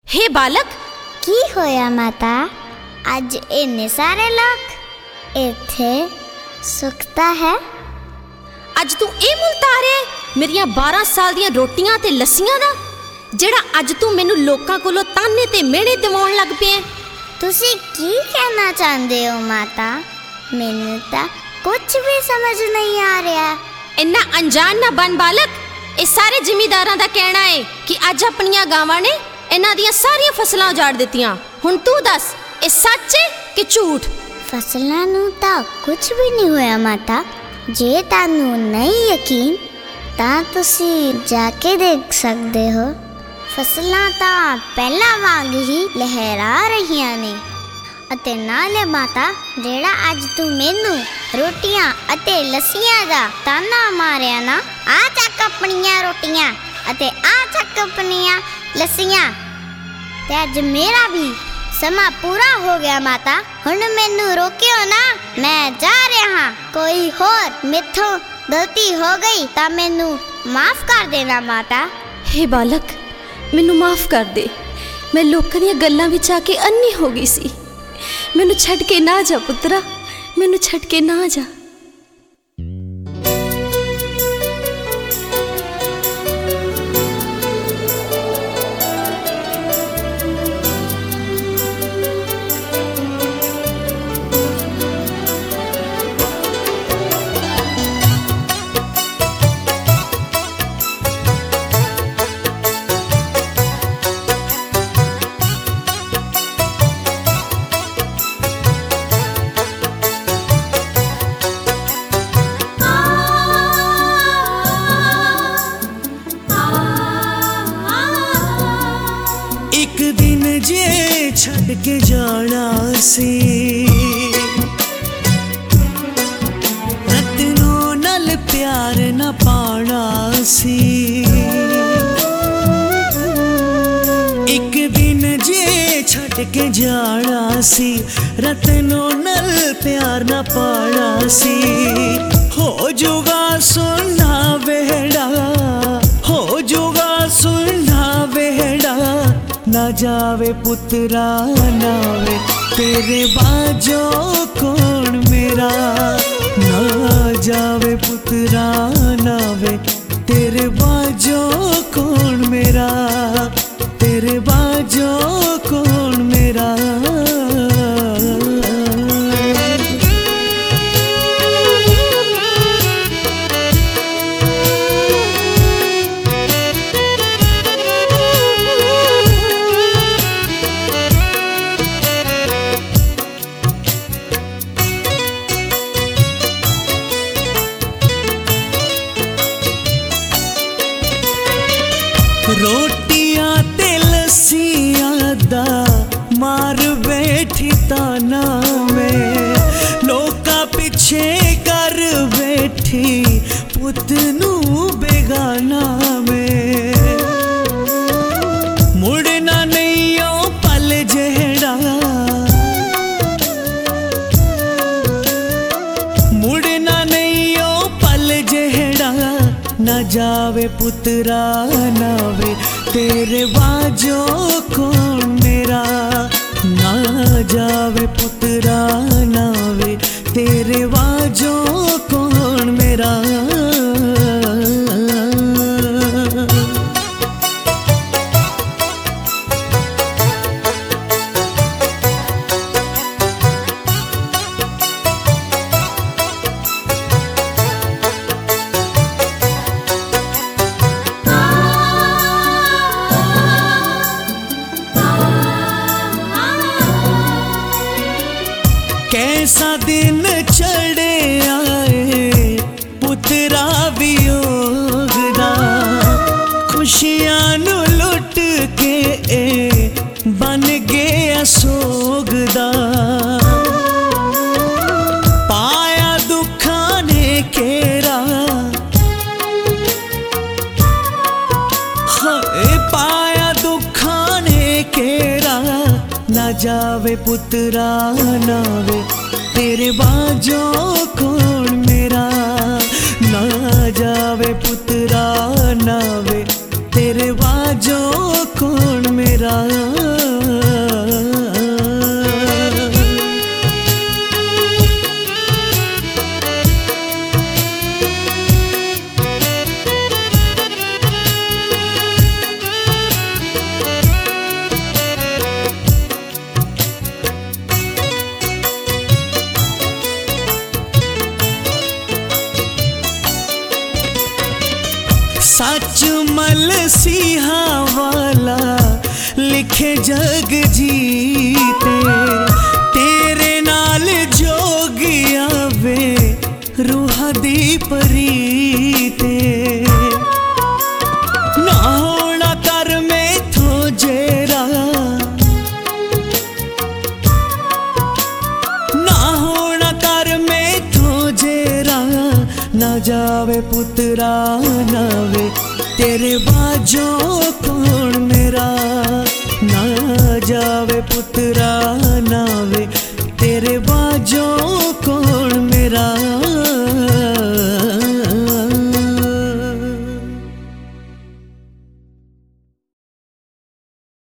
हे बालक, की होया माता? अज इन्ने सारे लोग इत्थे सुखता है। अज तू ए मुल तारे मेरिया 12 साल दियां रोटियां ते लस्सियां दा, जेड़ा अज तू मैनू लोकां कोलों ताने ते मेहणे दिवाउण लग पिया। तुसी की कहना चाहते हो माता? मैनू तां कुछ भी समझ नहीं आ रहा। इन्ना अनजान ना बन बालक। ये सारे जिमीदारां दा कहना है कि अज अपनियां गावां ने इन्हां दियां सारियां फसलां उजाड़ दित्तियां। हुण तू दस, ये सच है कि झूठ? फसलां नूं तां कुछ भी नहीं होया माता। जे तानू नहीं यकीन तां तुसी जाके देख सकते हो। फसलां तां पहला वांग ही लहरा रहियां ने। अते नाले माता, जेड़ा अज तू मैनू रोटियां अते लस्सियां दा ताना मारिया ना, आ चक अपनियां रोटियां अते आ चक अपनियां लस्सियां। ते अज मेरा भी समा पूरा हो गया माता। हुण मैनू रोकियो ना, मैं जा रहा हाँ। कोई होर मिथों गलती हो गई तां मैनू माफ कर देना माता। हे बालक, मैनू माफ कर दे। मैं लोकां दीयां गल्लां विच आके अन्नी हो गई सी। मैनू छड्ड के ना जा पुत्रा, मैनू छड्ड के ना जा। एक दिन जे छड़ के जाना सी, रतनों नल प्यार न पाना सी। एक दिन जे छड़ के जाना सी, रतनों नल प्यार न पाना सी। हो जुगा सुनना बेड़ा, हो जुगा सुनना बेड़ा। ना जावे पुत्रा नावे तेरे बाजो कौन मेरा। ना जावे पुत्रा नावे तेरे बाजो कौन मेरा। तेरे बाजो कौन मेरा। रोटियां ते लस्सियां दा मार बैठी ताना में। लोका पिछे कर बैठी पुत नू बेगाना में। मुड़ना नहीं ओ पल जेड़ा, मुड़ना नहीं ओ पल जेड़ा। ना जावे पुत्रा नावे तेरे बाजो कौन मेरा। ना जावे पुत्रा नावे तेरे बाजो कौन मेरा। कैसा दिन चढ़े आए पुत्रा वियोग दा। खुशियां नू लुट के बन गया सोग दा। पाया दुखा ने केरा, पाया दुखा ने केरा। ना जावे पुत्रा नावे तेरे बाजो कौन मेरा। ना जावे पुत्रा नावे तेरे बाजो कौन मेरा। मसीहा वाला लिखे जग जीते, तेरे नाल जोगिया वे रूह दी परीते। ना होना कर मैथों जेरा, ना होना कर मैथों जेरा, ना जावे पुत्रा ना वे तेरे बाजों कौन मेरा, ना जावे पुत्रा ना वे तेरे बाजों कौन